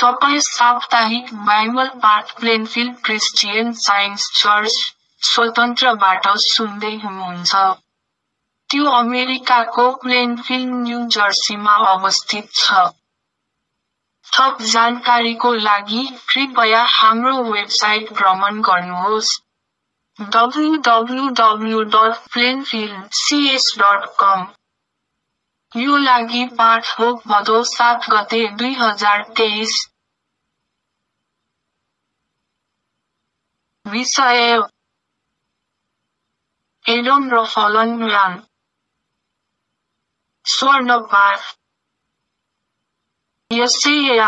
तपाईं साप्ताहिक बाइबल पाठ प्लेनफिल्ड क्रिस्चियन साइन्स चर्च स्वतन्त्रबाट सुन्दै हुनुहुन्छ। त्यो अमेरिकाको प्लेनफिल्ड न्यू जर्सीमा अवस्थित छ। थप जानकारीको लागि कृपया हाम्रो वेबसाइट भ्रमण गर्नुहोस् www.plainfieldcs.com। यो लागि पाठ हो भदौ 7 गते 2023। विषय एडम र फलन म्यान। स्वर्ण पाठ यशाया।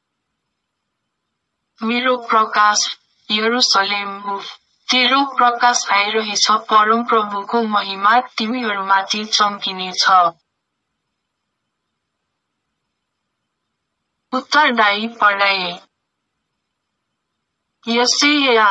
मेरो प्रकाश यरुसलेम हो, तेरो प्रकाश आइरहेछ, परमप्रभुको महिमा तिमीहरूमाथि चम्किनेछ। उत्तरदायी पढाइ यशाया।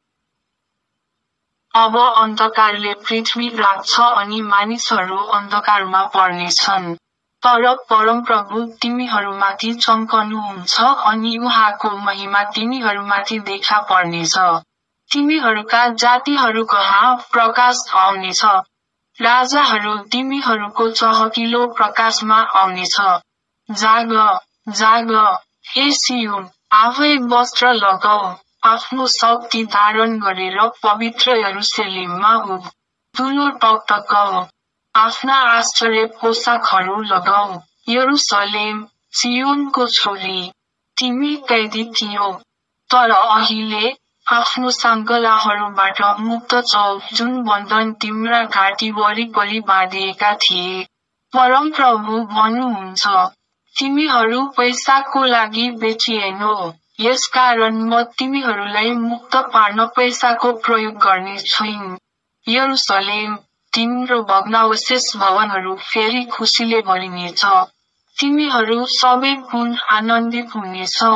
अब अन्धकारले पृथ्वी राख्छ अनि मानिसहरू अन्धकारमा पर्नेछन्। तर परमप्रभु तिमीहरूमाथि चम्कनुहुन्छ अनि उहाँको महिमा तिमीहरूमाथि देखा पर्नेछ। तिमीहरूका जातिहरू कहाँ प्रकाश आउनेछ, राजाहरू तिमीहरूको चहकिलो प्रकाशमा आउनेछ। जाग, जाग, हे सियोन, आफै वस्त्र लगाऊ, आफ्नो शक्ति धारण गरेर पवित्र यरुसलेममा उभ, दुलो टकटकाऊ, आफ्ना आश्चर्य पोसाकहरू लगाऊ। यरुसलेम, सियोनको छोरी, तिमी कैदी थियौ, तर अहिले आफ्नो साङ्गलाहरूबाट मुक्त छौ, जुन बन्धन तिम्रा घाँटी वरिपरि बाँधिएका थिए। परमप्रभु भन्नुहुन्छ, तिमीहरू पैसाको लागि बेचिएनौ, यसकारण म तिमीहरूलाई मुक्त पार्न पैसाको प्रयोग गर्ने छैन। यरुसलेम, तिम्रो भग्नावशेष भवनहरू फेरि खुसीले भरिनेछ। तिमीहरू सबै पुनः आनन्दित हुनेछौ।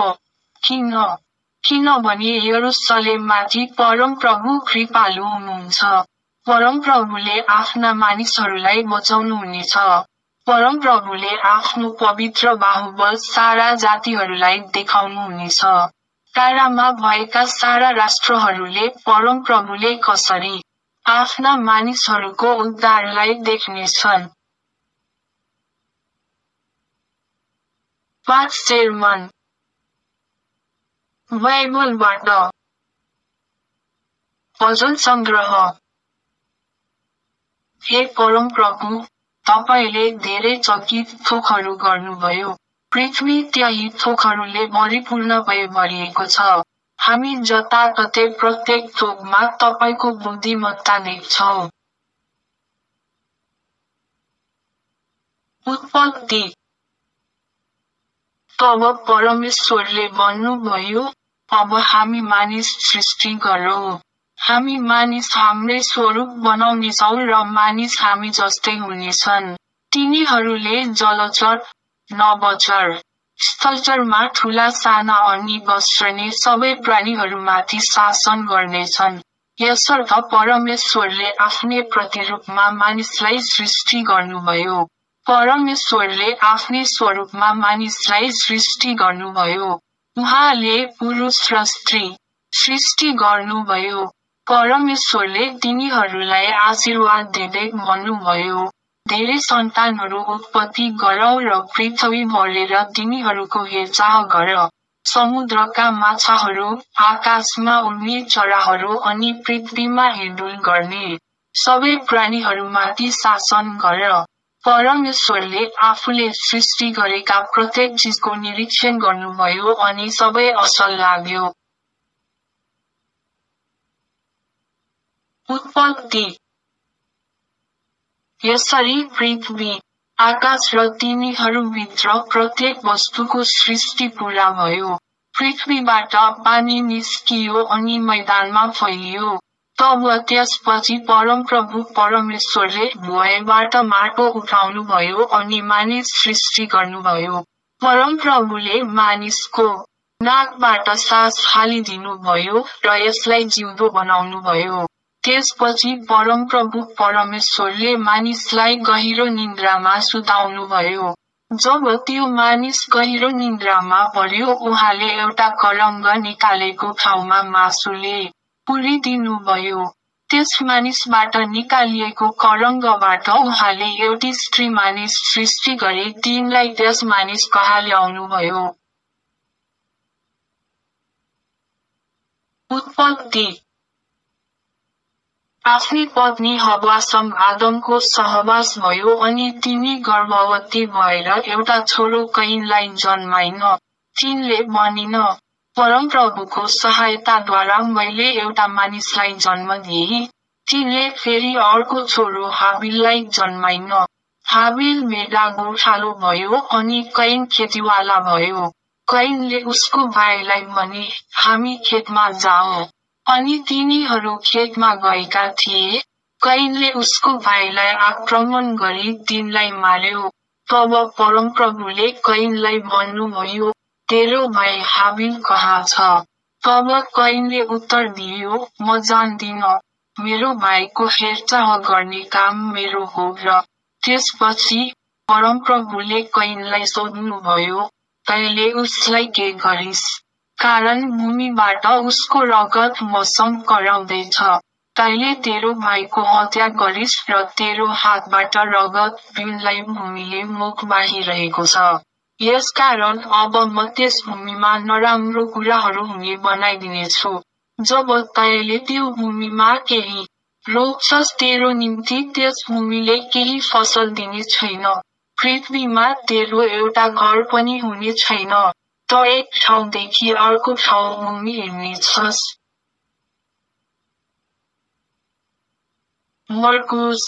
किनभने यरुसलेममाथि परमप्रभु कृपालु हुनुहुन्छ। परमप्रभुले आफ्ना मानिसहरूलाई बचाउनुहुनेछ। परमप्रभुले आफ्नो पवित्र बाहुबल सारा जातिहरूलाई देखाउनुहुनेछ। टाढामा भएका सारा राष्ट्रहरूले परमप्रभुले कसरी आफ्ना मानिसहरूको उद्धारलाई देख्नेछन्। पाठ सेर्मन बाइबलबाट भजन सङ्ग्रह। हे परमप्रभु, तपाईले धेरै चकित थोकहरू गर्नुभयो। पृथ्वी त्यही थोकहरूले भरिपूर्ण भरिएको छ। हामी जताततै प्रत्येक थोकमा तपाईको बुद्धिमत्ता देख्छौ। उत्पत्ति। तब परमेश्वरले भन्नुभयो, अब हामी मानिस सृष्टि गरौँ। हामी मानिस हाम्रै स्वरूप बनाउनेछौँ र मानिस हामी जस्तै हुनेछन्। तिनीहरूले जलचर, नभोचर, स्थलचरमा ठुला साना अनि बस्रने सबै प्राणीहरूमाथि शासन गर्नेछन्। यसर्थ परमेश्वरले आफ्नै प्रतिरूपमा मानिसलाई सृष्टि गर्नुभयो। परमेश्वरले आफ्नै स्वरूपमा मानिसलाई सृष्टि गर्नुभयो। उहाँले पुरुष र स्त्री सृष्टि गर्नुभयो। परमेश्वरले तिनीहरूलाई आशीर्वाद दिँदै भन्नुभयो, धेरै सन्तानहरू उत्पत्ति गरौ र पृथ्वी भरेर तिनीहरूको हेरचाह गर। समुद्रका माछाहरू, आकाशमा उड्ने चराहरू अनि पृथ्वीमा हिँडडुल गर्ने सबै प्राणीहरूमाथि शासन गर। परमेश्वरले आफूले सृष्टि गरेका प्रत्येक चिजको निरीक्षण गर्नुभयो अनि सबै असल लाग्यो। उत्पत्ति। यसरी पृथ्वी, आकाश र तिनीहरूभित्र प्रत्येक वस्तुको सृष्टि पूरा भयो। पृथ्वीबाट पानी निस्कियो अनि मैदानमा फैलियो। तब त्यसपछि परमप्रभु परमेश्वरले भुइँबाट माटो उठाउनुभयो अनि मानिस सृष्टि गर्नुभयो। परमप्रभुले मानिसको नाकबाट सास हालिदिनुभयो र यसलाई जिउँदो बनाउनुभयो। त्यसपछि परमप्रभु परमेश्वरले मानिसलाई गहिरो निन्द्रामा सुताउनुभयो। जब त्यो मानिस गहिरो निन्द्रामा पर्यो उहाँले एउटा करङ्ग निकालेको ठाउँमा मासुले पुरिदिनुभयो। त्यस मानिसबाट निकालिएको करङ्गबाट उहाँले एउटी स्त्री मानिस सृष्टि गरे तिनलाई त्यस मानिस कहाँ ल्याउनुभयो। उत्पत्ति। आफ्नी पत्नी हव्वासँग आदमको सहवास भयो अनि तिनी गर्भवती भएर एउटा छोरो कैनलाई जन्माइन्। तिनले भनिन्, परमप्रभुको सहायताद्वारा मैले एउटा मानिसलाई जन्म दिएँ। तिनले फेरि अर्को छोरो हाबिललाई जन्माइन्। हाबिल मेढा गोठालो भयो अनि कैन खेतीवाला भयो। कैनले उसको भाइलाई भने, हामी खेतमा जाउँ। अनि तिनीहरू खेतमा गएका थिए। कैनले उसको भाइलाई आक्रमण गरी तिनलाई मार्यो। तब परमप्रभुले कैनलाई भन्नुभयो, तेरो भाइ हाबिल कहाँ छ? तब कैनले उत्तर दियो, म जान्दिन। मेरो भाइको हेरचाह गर्ने काम मेरो हो र। त्यसपछि परमप्रभुले कैनलाई सोध्नुभयो, तैँले उसलाई के गरिस्? कारण भूमिबाट उसको रगत मसँग कराउँदैछ। तैँले तेरो भाइको हत्या गरिस् र तेरो हातबाट रगत पिउनलाई भूमिले मुख बाहिरहेको छ। यसकारण अब म त्यस भूमिमा नराम्रो कुराहरू हुने बनाइदिनेछु। जब तैँले त्यो भूमिमा केही रोप्छस् तेरो निम्ति त्यस भूमिले केही फसल दिने छैन। पृथ्वीमा तेरो एउटा घर पनि हुने छैन। त एक ठाउँदेखि अर्को ठाउँ भूमि हिँड्नेछस्। मर्कुस।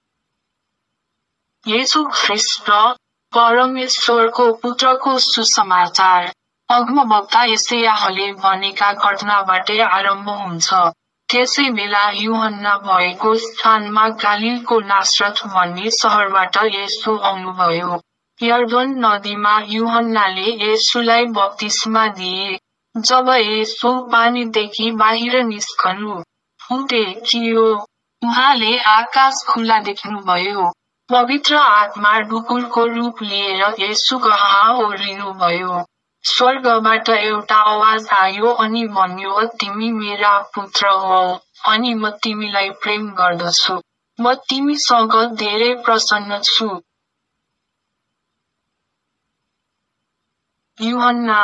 येशू ख्रीष्ट, परमेश्वरको पुत्रको सुसमाचार। अगमवक्ता यशायाहले भनेका घटनाबाटै आरम्भ हुन्छ। त्यसै बेला यूहन्ना भएको स्थानमा गालीलको नासरत भन्ने सहरबाट येशू आउनुभयो। यर्दन नदीमा यूहन्नाले येशूलाई बप्तिस्मा दिए। जब येशू पानीदेखि बाहिर निस्कनु हुँदैथियो, उहाँले आकाश खुला देख्नुभयो। पवित्र आत्मा ढुकुरको रूप लिएर येशू कहाँ ओर्लिनुभयो। स्वर्गबाट एउटा आवाज आयो अनि भन्यो, तिमी मेरा पुत्र हौ, अनि म तिमीलाई प्रेम गर्दछु। म तिमीसँग धेरै प्रसन्न छु। यूहन्ना।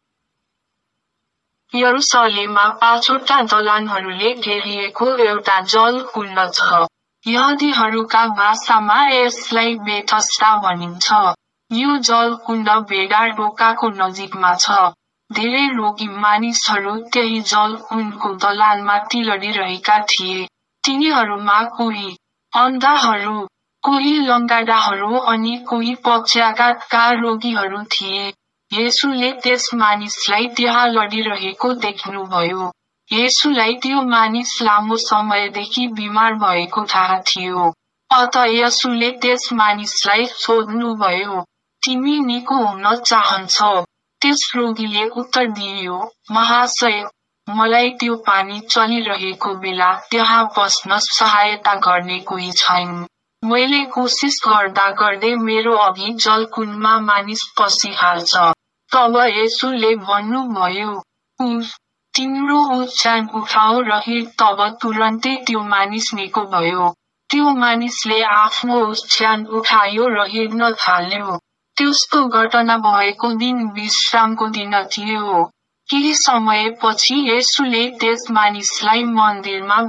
यरुसलेममा 5वटा दलानहरूले घेरिएको एउटा जलकुण्ड छ। यहुदीहरूका भाषामा यसलाई बेथस्दा भनिन्छ। यो जलकुण्ड भेडा ढोकाको नजिकमा छ। धेरै रोगी मानिसहरू त्यही जलकुण्डको दलानमाथि लडिरहेका थिए। तिनीहरूमा कोही अन्धाहरू, कोही लङ्गडाहरू अनि कोही पक्षाघातका रोगीहरू थिए। येशूले त्यस मानिसलाई त्यहाँ लडिरहेको देख्नुभयो। येशूलाई त्यो मानिस लामो समयदेखि बिमार भएको थाहा थियो। अत येशूले त्यस मानिसलाई सोध्नुभयो, तिमी निको हुन चाहन्छौ? त्यस रोगीले उत्तर दियो, महाशय, मलाई त्यो पानी चलिरहेको बेला त्यहाँ पस्न सहायता गर्ने कोही छैन। मैले कोसिस गर्दा गर्दै मेरो अघि जलकुण्डमा मानिस पसिहाल्छ। तब येशूले भन्नुभयो, उठ, तिम्रो ओछ्यान उठाऊ र हिँड। तब तुरन्तै त्यो मानिस निको भयो। त्यो मानिसले आफ्नो ओछ्यान उठायो र हिँड्न थाल्यो। त्यसको घटना भएको दिन विश्रामको दिन थियो। केही समयपछि येशूले त्यस मानिसलाई मन्दिरमा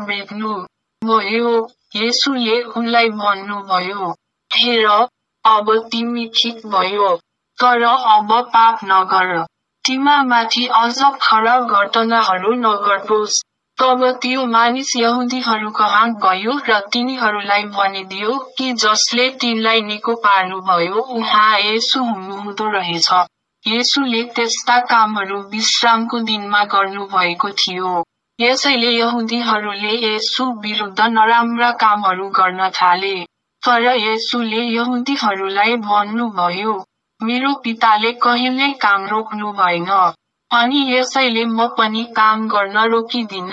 भेट्नुभयो। येशूले उनलाई भन्नुभयो, हेर, अब तिमी ठिक भयौ, तर अब पाप नगर। तिमीमाथि अझ खराब घटनाहरू नघटोस्। तब त्यो मानिस यहुदीहरू कहाँ गयो र तिनीहरूलाई भनिदियो कि जसले तिनलाई निको पार्नुभयो उहाँ येशू हुनुहुँदो रहेछ। येशूले त्यस्ता कामहरू विश्रामको दिनमा गर्नुभएको थियो। यसैले यहुदीहरूले येशू विरुद्ध नराम्रा कामहरू गर्न थाले। तर येशूले यहुदीहरूलाई भन्नुभयो, मेरो पिताले कहिल्यै काम रोक्नु भएन, अनि यसैले म पनि काम गर्न रोकिदिन।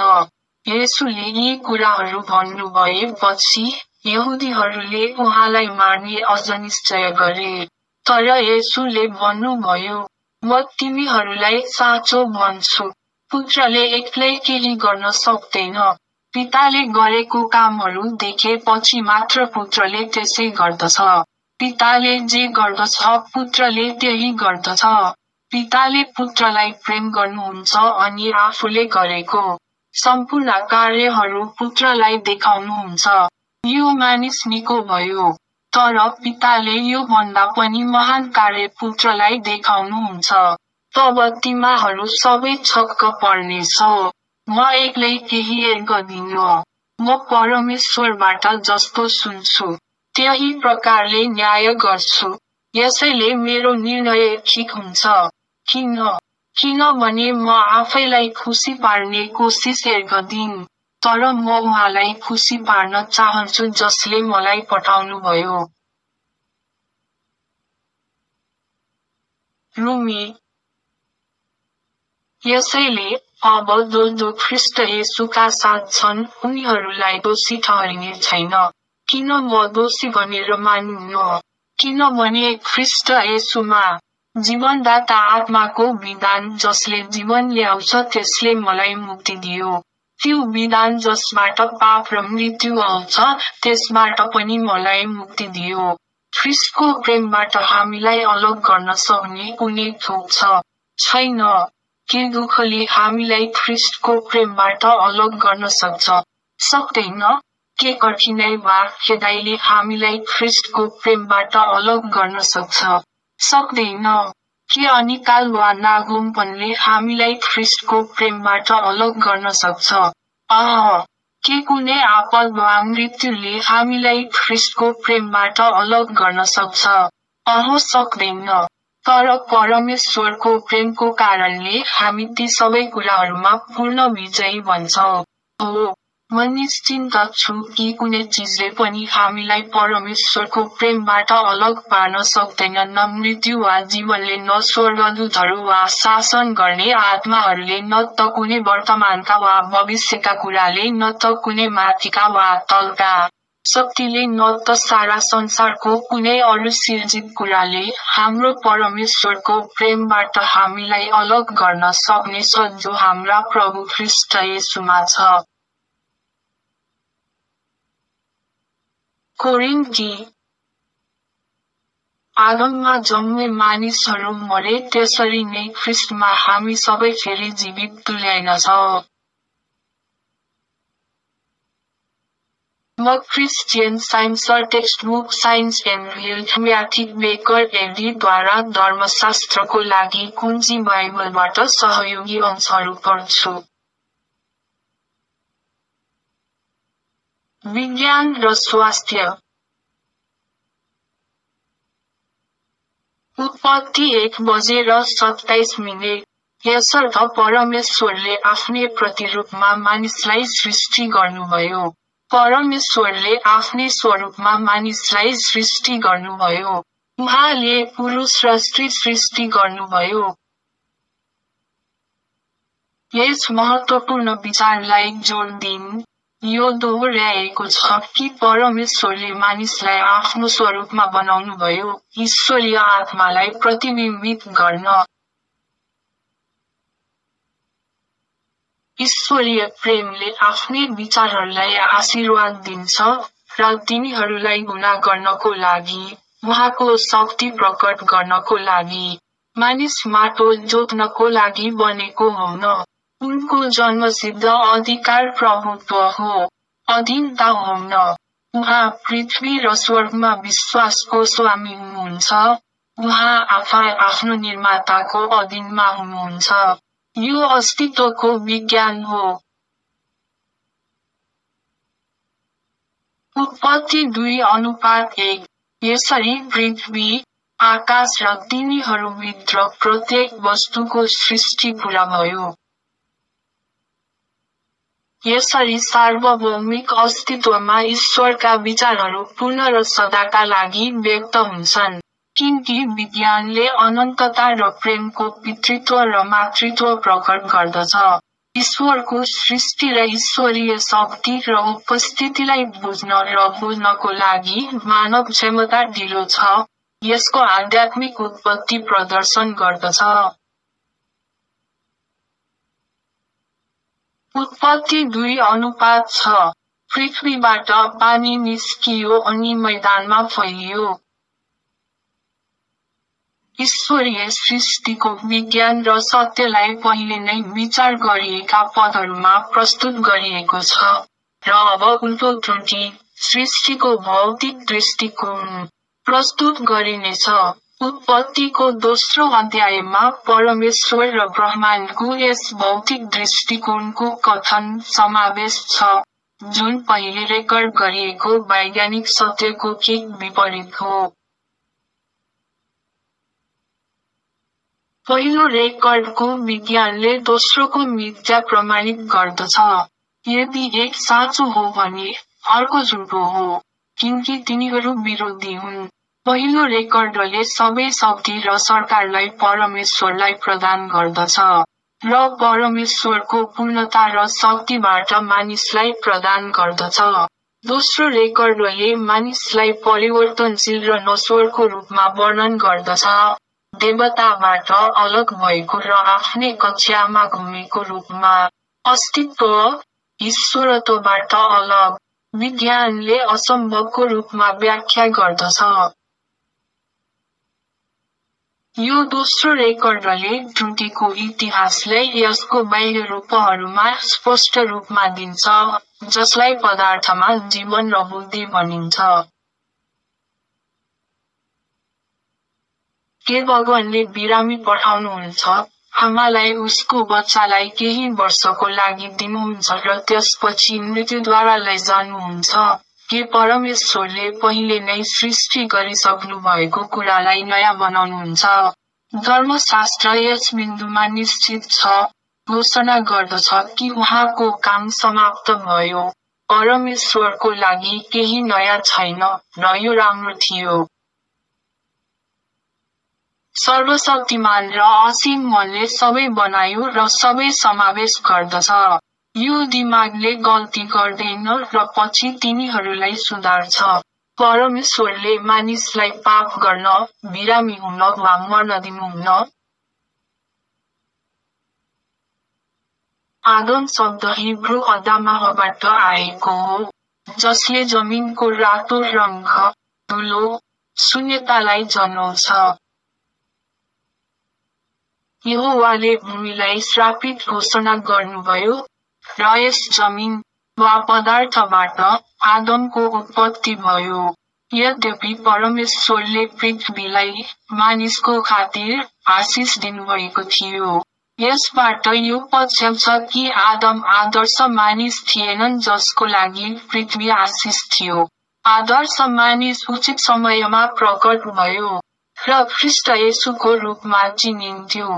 येशूले यी कुराहरू भन्नुभएपछि यहुदीहरूले उहाँलाई मार्ने अझ निश्चय गरे। तर येशूले भन्नुभयो, म तिमीहरूलाई साँचो भन्छु, पुत्रले एक्लै केही गर्न सक्दैन। पिताले गरेको कामहरू देखेपछि मात्र पुत्रले त्यसै गर्दछ। पिताले जे गर्दछ पुत्रले त्यही गर्दछ। पिताले पुत्रलाई प्रेम गर्नुहुन्छ अनि आफूले गरेको सम्पूर्ण कार्यहरू पुत्रलाई देखाउनुहुन्छ। यो मानिस निको भयो। तर पिताले यो भन्दा पनि महान कार्य पुत्रलाई देखाउनुहुन्छ। तब तिमीहरू सबै छक्क पर्नेछौ। म एक्लै केही गर्दिन। म परमेश्वरबाट जस्तो सुन्छु, त्यही प्रकारले न्याय गर्छु। यसैले मेरो निर्णय ठिक हुन्छ। किनभने म आफैलाई खुसी पार्ने कोसिस गर्दिन, तर म उहाँलाई खुसी पार्न चाहन्छु जसले मलाई पठाउनुभयो। रोमी। यसैले अब जो ख्रीष्ट येशूका साथ छन् उनीहरूलाई दोषी ठहरिने छैन। किन म दोषी भनेर मानिन्न? किनभने ख्रीष्ट येशूमा जीवनदाता आत्माको विधान जसले जीवन ल्याउँछ त्यसले मलाई मुक्ति दियो। त्यो विधान जसबाट पाप र मृत्यु आउँछ त्यसबाट पनि मलाई मुक्ति दियो। ख्रीष्टको प्रेमबाट हामीलाई अलग गर्न सक्ने कुनै थोक छैन। के दुःखले हामीलाई ख्रीष्टको प्रेमबाट अलग गर्न सक्दैन? के कठिनाइ वा खेदाइले हामीलाई ख्रीष्टको प्रेमबाट अलग गर्न सक्दैन? के अनिकाल वा नागुमपनले हामीलाई ख्रीष्टको प्रेमबाट अलग गर्न सक्छ? के कुनै आपद वा मृत्युले हामीलाई ख्रीष्टको प्रेमबाट अलग गर्न सक्छ? सक्दैन। तर परमेश्वरको प्रेमको कारणले हामी ती सबै कुराहरूमा पूर्ण विजयी बन्छौँ। म निश्चिन्त छु कि कुनै चिजले पनि हामीलाई परमेश्वरको प्रेमबाट अलग पार्न सक्दैन, न मृत्यु वा जीवनले, न स्वर्गदूतहरू वा शासन गर्ने आत्माहरूले, न त कुनै वर्तमानका वा भविष्यका कुराले, न त कुनै माथिका वा तलका शक्तिले, न त सारा संसारको कुनै अरू सिर्जित कुराले हाम्रो परमेश्वरको प्रेमबाट हामीलाई अलग गर्न सक्नेछ जो हाम्रा प्रभु ख्रीष्ट येशूमा छ। कोरिन्थी। आदममा जन्मे मानिसहरू मरे त्यसरी नै ख्रीष्टमा हामी सबै फेरि जीवित तुल्याइनेछौँ। म Christian Science textbook science and health mathematics एडीद्वारा धर्मशास्त्रको लागि कुञ्जी बाइबलबाट सहयोगी अंशहरू पढ्छु। विज्ञान र स्वास्थ्य। उत्पत्ति 1:27। यसर्थ परमेश्वरले आफ्नै प्रतिरूपमा मानिसलाई सृष्टि गर्नुभयो। परमेश्वरले आफ्नै स्वरूपमा मानिसलाई सृष्टि गर्नुभयो। उहाँले पुरुष र स्त्री सृष्टि गर्नुभयो। यस महत्त्वपूर्ण विचारलाई जोड दिन यो दोहोर्याएको छ कि परमेश्वरले मानिसलाई आफ्नो स्वरूपमा बनाउनुभयो, ईश्वरीय आत्मालाई प्रतिबिम्बित गर्न। ईश्वरीय प्रेमले आफ्नै विचारहरूलाई आशीर्वाद दिन्छ र तिनीहरूलाई गुणा गर्नको लागि, उहाँको शक्ति प्रकट गर्नको लागि। मानिस माटो जोत्नको लागि बनेको होइन। उनको जन्मसिद्ध अधिकार प्रभुत्व हो, अधीनता होइन। उहाँ पृथ्वी र स्वर्गमा विश्वासको स्वामी हुनुहुन्छ। उहाँ आफै आफ्नो निर्माताको अधीनमा हुनुहुन्छ। यो अस्तित्वको विज्ञान हो। उत्पत्ति 2:1। यसरी पृथ्वी, आकाश र तिनीहरूभित्र प्रत्येक वस्तुको सृष्टि पूरा भयो। यसरी सार्वभौमिक अस्तित्वमा ईश्वरका विचारहरू पूर्ण र सदाका लागि व्यक्त हुन्छन्। किनकि विज्ञानले अनन्तता र प्रेमको पितृत्व र मातृत्व प्रकट गर्दछ। ईश्वरको सृष्टि र ईश्वरीय शक्ति र उपस्थितिलाई बुझ्न र बुझ्नको लागि मानव क्षमता ढिलो छ। यसको आध्यात्मिक उत्पत्ति प्रदर्शन गर्दछ। उत्पत्ति 2:6 पृथ्वीबाट पानी निस्कियो अनि मैदानमा फैलियो। ईश्वरीय सृष्टिको विज्ञान र सत्यलाई पहिले नै विचार गरिएका पदहरूमा प्रस्तुत गरिएको छ र अब उल्टो त्रुटि सृष्टिको भौतिक दृष्टिकोण प्रस्तुत गरिनेछ। उत्पत्तिको दोस्रो अध्यायमा परमेश्वर र ब्रह्माण्डको यस भौतिक दृष्टिकोणको कथन समावेश छ, जुन पहिले रेकर्ड गरिएको वैज्ञानिक सत्यको ठिक विपरीत हो। पहिलो रेकर्डको विज्ञानले दोस्रोको मिथ्या प्रमाणित गर्दछ। यदि एक साँचो हो भने अर्को झुटो हो, किनकि तिनीहरू विरोधी हुन्। पहिलो रेकर्डले सबै शक्ति र सरकारलाई परमेश्वरलाई प्रदान गर्दछ, र परमेश्वरको पूर्णता र शक्तिबाट मानिसलाई प्रदान गर्दछ। दोस्रो रेकर्डले मानिसलाई परिवर्तनशील र नश्वरको रूपमा वर्णन गर्दछ, देवताबाट अलग भएको र आफ्नै कक्षामा घुमेको रूपमा। अस्तित्व ईश्वरत्वबाट अलग विज्ञानले असम्भवको रूपमा व्याख्या गर्दछ। यो दोस्रो रेकर्डले त्रुटिको इतिहासलाई यसको बाह्य रूपहरूमा स्पष्ट रूपमा दिन्छ, जसलाई पदार्थमा जीवन र बुद्धि भनिन्छ। के भगवानले बिरामी पठाउनुहुन्छ, आमालाई उसको बच्चालाई केही वर्षको लागि दिनुहुन्छ र त्यसपछि मृत्युद्वारा लैजानुहुन्छ? के परमेश्वरले पहिले नै सृष्टि गरिसक्नु भएको कुरालाई नयाँ बनाउनुहुन्छ? धर्मशास्त्र यस बिन्दुमा निश्चित छ, घोषणा गर्दछ कि उहाँको काम समाप्त भयो। परमेश्वरको लागि केही नयाँ छैन, र यो राम्रो थियो। सर्वशक्तिमान र असीम मनले सबै बनायो र सबै समावेश गर्दछ। यो दिमागले गल्ती गर्दैन र पछि तिनीहरूलाई सुधार्छ। परमेश्वरले मानिसलाई पाप गर्न, बिरामी हुन वा मर्न दिनुहुन्न। आदम शब्द हिब्रू अदामाहबाट आएको हो, जसले जमिनको रातो रङ्ग, धुलो, शून्यतालाई जनाउँछ। यहोवाले भूमिलाई श्रापित घोषणा गर्नुभयो, र यस जमिन वा पदार्थबाट आदमको उत्पत्ति भयो। यद्यपि परमेश्वरले पृथ्वीलाई मानिसको खातिर आशिष दिनुभएको थियो, यसबाट यो पक्ष्याउँछ कि आदम आदर्श मानिस थिएनन् जसको लागि पृथ्वी आशिष थियो। आदर्श मानिस उचित समयमा प्रकट भयो, र ख्रीष्ट येशूको रूपमा चिनिन्थ्यो।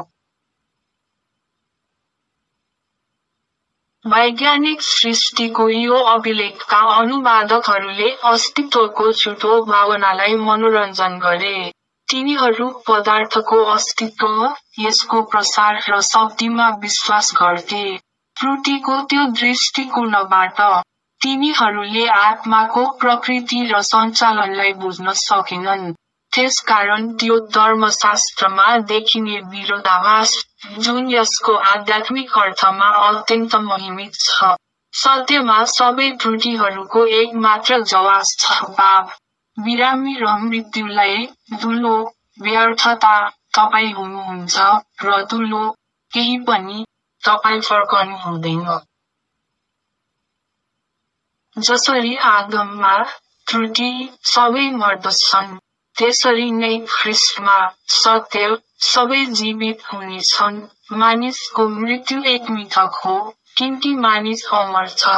वैज्ञानिक सृष्टिको यो अभिलेखका अनुवादकहरूले अस्तित्वको झुटो भावनालाई मनोरञ्जन गरे। तिनीहरू पदार्थको अस्तित्व, यसको प्रसार र शक्तिमा विश्वास गर्थे। त्रुटिको त्यो दृष्टिकोणबाट, तिनीहरूले आत्माको प्रकृति र सञ्चालनलाई बुझ्न सकेनन्। त्यसकारण त्यो धर्मशास्त्रमा देखिने विरोधाभास, जुन यसको आध्यात्मिक अर्थमा अत्यन्त महिमित छ, सत्यमा सबै त्रुटिहरूको एक मात्र जवाब छ: पाप, बिरामी र मृत्युलाई धुलो, व्यर्थता, तपाईँ हुनुहुन्छ, र धुलो, केही पनि, तपाईँ फर्कनु हुँदैन। जसरी आदममा त्रुटि सबै मर्दछन्, त्यसरी नै ख्रीष्टमा सत्य सबै जीवित हुनेछन्। मानिसको मृत्यु एक मिथक हो, किनकि मानिस अमर छ।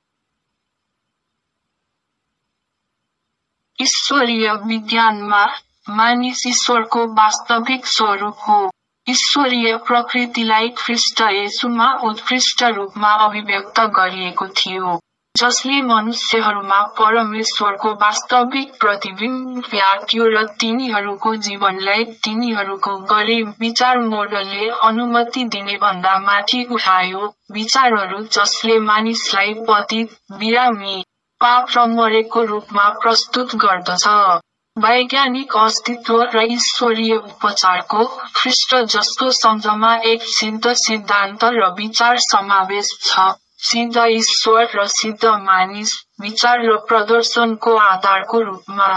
ईश्वरीय विज्ञानमा, मानिस ईश्वरको वास्तविक स्वरूप हो। ईश्वरीय प्रकृतिलाई ख्रीष्ट येशूमा उत्कृष्ट रूपमा अभिव्यक्त गरिएको थियो, जसले मनुष्यहरूमा परमेश्वरको वास्तविक प्रतिबिम्ब फ्याँक्यो र तिनीहरूको जीवनलाई तिनीहरूको गरिब विचार मोडलले अनुमति दिने भन्दा माथि उठायो, विचारहरू जसले मानिसलाई पतित, बिरामी, पाप र मरेको रूपमा प्रस्तुत गर्दछ। वैज्ञानिक अस्तित्व र ईश्वरीय उपचारको ख्रीष्ट जस्तो सम्झमा एक सिद्ध सिद्धान्त र विचार समावेश छ। सिद्ध ईश्वर र सिद्ध मानिस, विचार र प्रदर्शनको आधारको रूपमा।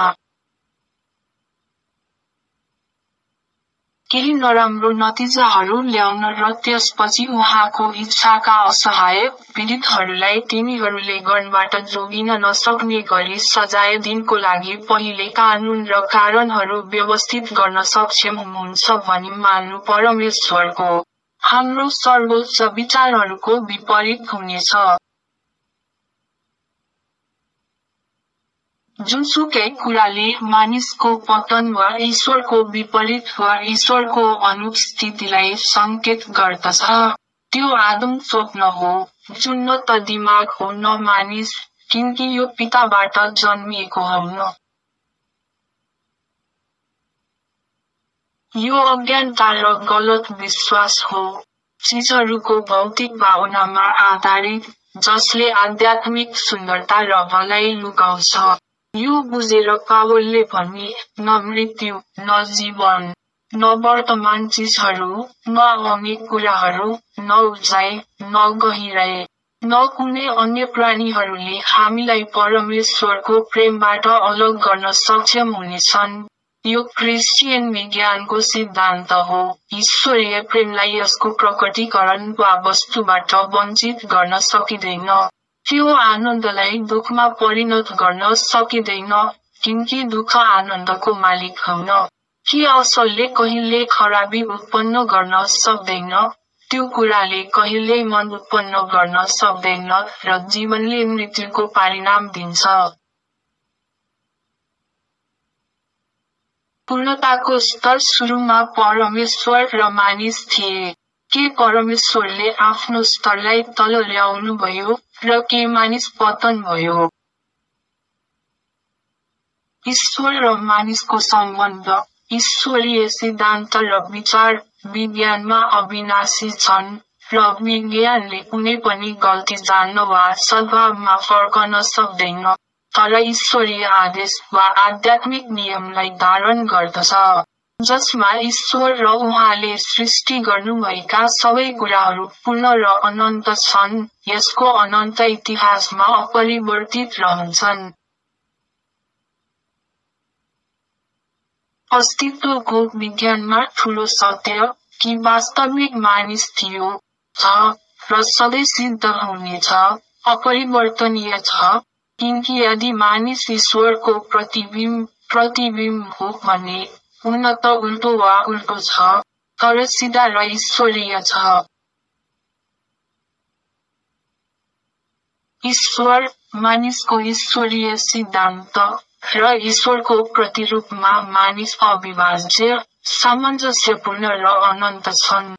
केही नराम्रो नतिजाहरू ल्याउन र त्यसपछि उहाँको इच्छाका असहाय पीडितहरूलाई तिनीहरूले गर्नबाट जोगिन नसक्ने गरी सजाय दिनको लागि पहिले कानून र कारणहरू व्यवस्थित गर्न सक्षम हुनुहुन्छ भनी मान्नु परमेश्वरको हाम्रो सर्वोच्च विचारहरूको विपरीत हुनेछ। जुनसुकै कुराले मानिसको पतन वा ईश्वरको विपरीत वा ईश्वरको अनुपस्थितिलाई सङ्केत गर्दछ, त्यो आदम स्वप्न हो, जुन न त दिमाग हो न मानिस, किनकि यो पिताबाट जन्मिएको होइन। यो अज्ञानता र गलत विश्वास हो, चिजहरूको भौतिक भावनामा आधारित, जसले आध्यात्मिक सुन्दरता र भलाइ लुकाउँछ। यो बुझेर पावलले भने, न मृत्यु, न जीवन, न वर्तमान चिजहरू, न आउने कुराहरू, न उचाइ, न गहिराई, न कुनै अन्य प्राणीहरूले हामीलाई परमेश्वरको प्रेमबाट अलग गर्न सक्षम हुनेछन्। यो क्रिस्चियन विज्ञानको सिद्धान्त हो, ईश्वरीय प्रेमलाई यसको प्रकटीकरण वा वस्तुबाट वञ्चित गर्न सकिँदैन। त्यो आनन्दलाई दुःखमा परिणत गर्न सकिँदैन, किनकि दुःख आनन्दको मालिक होइन। कि असलले कहिल्यै खराबी उत्पन्न गर्न सक्दैन, त्यो कुराले कहिल्यै मन उत्पन्न गर्न सक्दैन, र जीवनले मृत्युको परिणाम दिन्छ। पूर्णताको स्तर सुरुमा परमेश्वर र मानिस थिए। के परमेश्वरले आफ्नो स्तरलाई तल ल्याउनुभयो, र के मानिस पतन भयो? ईश्वर र मानिसको सम्बन्ध, ईश्वरीय सिद्धान्त र विचार, विज्ञानमा अविनाशी छन्, र विज्ञानले कुनै पनि गल्ती जान्न वा सद्भावमा फर्कन सक्दैन, तर ईश्वरीय आदेश वा आध्यात्मिक नियमलाई धारण गर्दछ, जसमा ईश्वर र उहाँले सृष्टि गर्नुभएका सबै कुराहरू पूर्ण र अनन्त छन्, यसको अनन्त इतिहासमा अपरिवर्तित रहन्छन्। अस्तित्वको विज्ञानमा ठूलो सत्य, कि वास्तविक मानिस थियो, छ, र सधैँ सिद्ध हुनेछ, अपरिवर्तनीय छ, किनकि यदि मानिस ईश्वरको प्रतिबिम्ब हो भने, हुन त उल्टो वा उल्टो छ, तर सिधा र ईश्वरीय छ। ईश्वर, मानिसको ईश्वरीय सिद्धान्त, र ईश्वरको प्रतिरूपमा मानिस अविभाज्य, सामञ्जस्यपूर्ण र अनन्त छन्।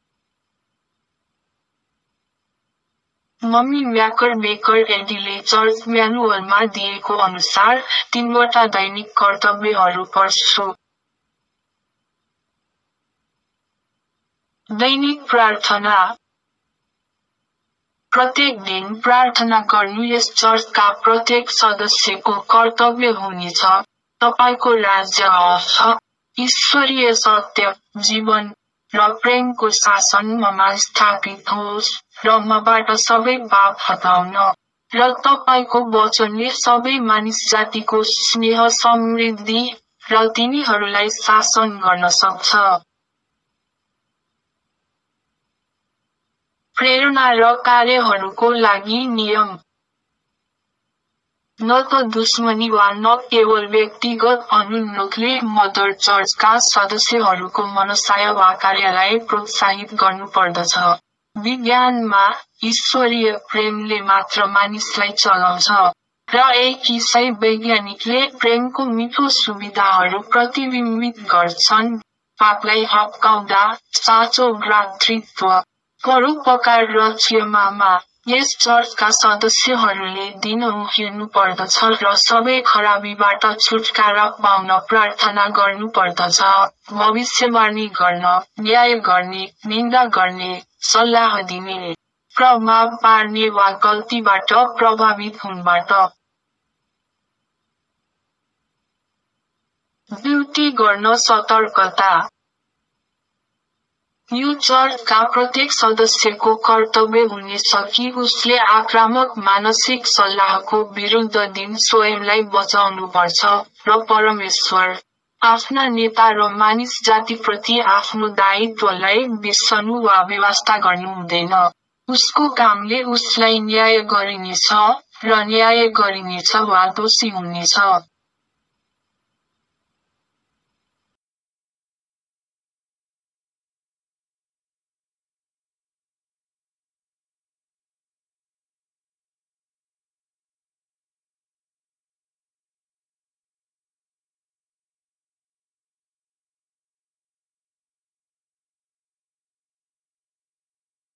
मम्मी म्याकर बेकर एडीले चर्च म्यानुअलमा दिएको अनुसार 3वटा दैनिक कर्तव्यहरू पढ्छु। दैनिक प्रार्थना। प्रत्येक दिन प्रार्थना गर्नु यस चर्चका प्रत्येक सदस्यको कर्तव्य हुनेछ। तपाईको राज्य आओस्, ईश्वरीय सत्य, जीवन, र प्रेमको शासन ममा स्थापित होस्, र मबाट सबै पाप हटाउन, र तपाईको वचनले सबै मानिस जातिको स्नेह समृद्धि, र तिनीहरूलाई शासन गर्न सक्छ। प्रेरणा र कार्यहरूको लागि नियम। न त दुश्मनी वा न केवल व्यक्तिगत अनुरोधले मदर चर्चका सदस्यहरूको मनसाय वा कार्यलाई प्रोत्साहित गर्नुपर्दछ। विज्ञानमा, ईश्वरीय प्रेमले मात्र मानिसलाई चलाउँछ, र एक ईसाई वैज्ञानिकले प्रेमको मिठो सुविधाहरू प्रतिबिम्बित गर्छन्, पापलाई हप्काउँदा, साँचो भ्रातृत्व, परोपकार र क्षमामा। यस चर्चका सदस्यहरूले दिनहुँ हिँड्नुपर्दछ र सबै खराबीबाट छुटकारा पाउन प्रार्थना गर्नुपर्दछ, भविष्यवाणी गर्न, न्याय गर्ने, निन्दा गर्ने, सल्लाह दिने, प्रभाव पार्ने वा गल्तीबाट प्रभावित हुनबाट ड्युटी गर्न सतर्कता। यो चर्चका प्रत्येक सदस्यको कर्तव्य हुनेछ कि उसले आक्रामक मानसिक सल्लाहको विरुद्ध दिन स्वयंलाई बचाउनुपर्छ र परमेश्वर, आफ्ना नेता र मानिस जातिप्रति आफ्नो दायित्वलाई बिर्सनु वा बेवास्ता गर्नु हुँदैन। उसको कामले उसलाई न्याय गरिनेछ, र न्याय गरिनेछ वा दोषी हुनेछ।